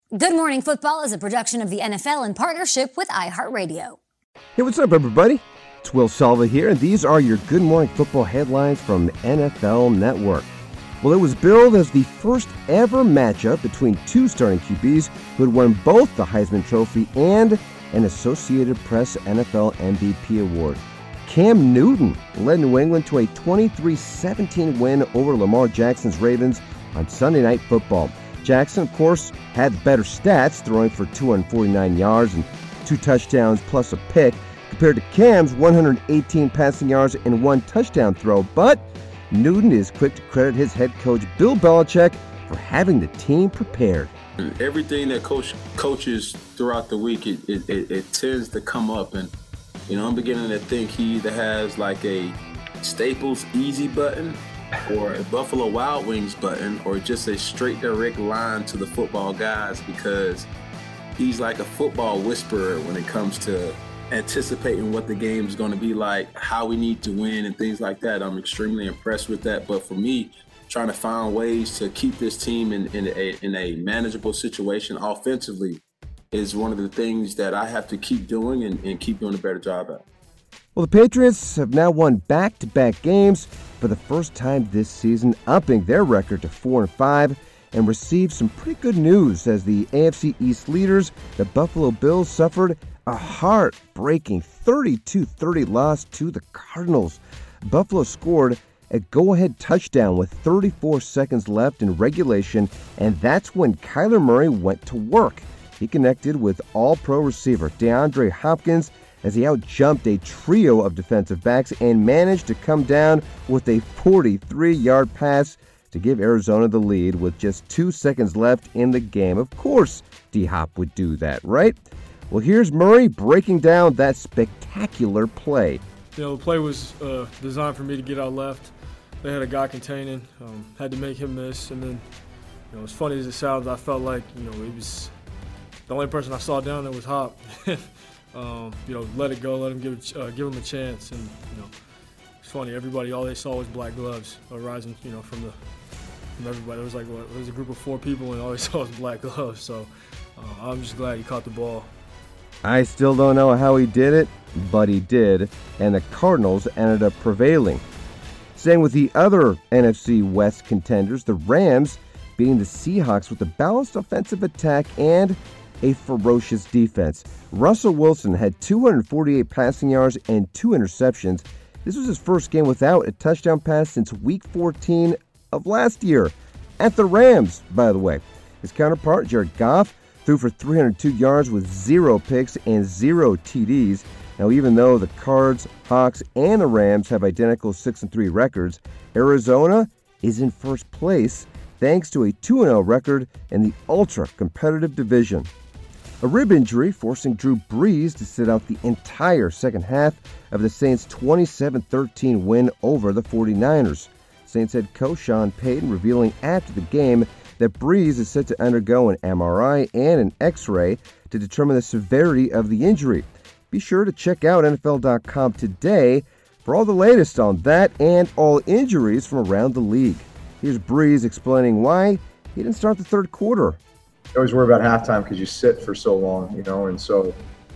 Good Morning Football is a production of the NFL in partnership with iHeartRadio. Hey, what's up, everybody? It's Will Salva here, and these are your Good Morning Football headlines from NFL Network. Well, it was billed as the first ever matchup between two starting QBs who had won both the Heisman Trophy and an Associated Press NFL MVP award. Cam Newton led New England to a 23-17 win over Lamar Jackson's Ravens on Sunday Night Football. Jackson, of course, had better stats, throwing for 249 yards and 2 touchdowns plus a pick, compared to Cam's 118 passing yards and 1 touchdown throw. But Newton is quick to credit his head coach Bill Belichick for having the team prepared. Everything that coaches throughout the week, it tends to come up. And, I'm beginning to think he either has like a Staples Easy button or a Buffalo Wild Wings button, or just a straight direct line to the football guys, because he's like a football whisperer when it comes to anticipating what the game is going to be like, how we need to win and things like that. I'm extremely impressed with that. But for me, trying to find ways to keep this team in a manageable situation offensively is one of the things that I have to keep doing and keep doing a better job at. Well, the Patriots have now won back-to-back games for the first time this season, upping their record to 4-5, and received some pretty good news as the AFC East leaders, the Buffalo Bills, suffered a heartbreaking 32-30 loss to the Cardinals. Buffalo scored a go-ahead touchdown with 34 seconds left in regulation, and that's when Kyler Murray went to work. He connected with All-Pro receiver DeAndre Hopkins as he outjumped a trio of defensive backs and managed to come down with a 43-yard pass to give Arizona the lead with just 2 seconds left in the game. Of course, D-Hop would do that, right? Well, here's Murray breaking down that spectacular play. The play was designed for me to get out left. They had a guy containing, had to make him miss. And then, as funny as it sounds, I felt like, it was the only person I saw down there was Hop. Let it go, let him give him a chance. And, it's funny, everybody, all they saw was black gloves rising, from everybody. It was like, it was a group of 4 people, and all they saw was black gloves. So I'm just glad he caught the ball. I still don't know how he did it, but he did, and the Cardinals ended up prevailing. Staying with the other NFC West contenders, the Rams beating the Seahawks with a balanced offensive attack and a ferocious defense. Russell Wilson had 248 passing yards and 2 interceptions. This was his first game without a touchdown pass since Week 14 of last year. At the Rams, by the way. His counterpart, Jared Goff, threw for 302 yards with 0 picks and 0 TDs. Now, even though the Cards, Hawks, and the Rams have identical 6-3 records, Arizona is in first place thanks to a 2-0 record in the ultra-competitive division. A rib injury forcing Drew Brees to sit out the entire second half of the Saints' 27-13 win over the 49ers. Saints head coach Sean Payton revealing after the game that Brees is set to undergo an MRI and an X-ray to determine the severity of the injury. Be sure to check out NFL.com today for all the latest on that and all injuries from around the league. Here's Brees explaining why he didn't start the third quarter. I always worry about halftime because you sit for so long, and so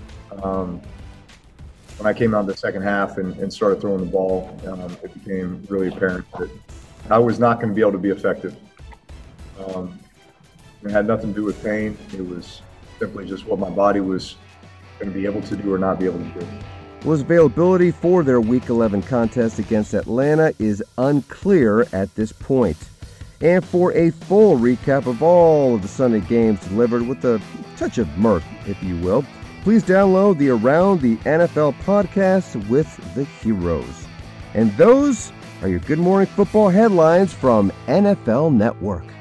when I came out in the second half and started throwing the ball, it became really apparent that I was not going to be able to be effective. It had nothing to do with pain. It was simply just what my body was going to be able to do or not be able to do. Well, his availability for their Week 11 contest against Atlanta is unclear at this point. And for a full recap of all of the Sunday games delivered with a touch of mirth, if you will, please download the Around the NFL podcast with the heroes. And those are your Good Morning Football headlines from NFL Network.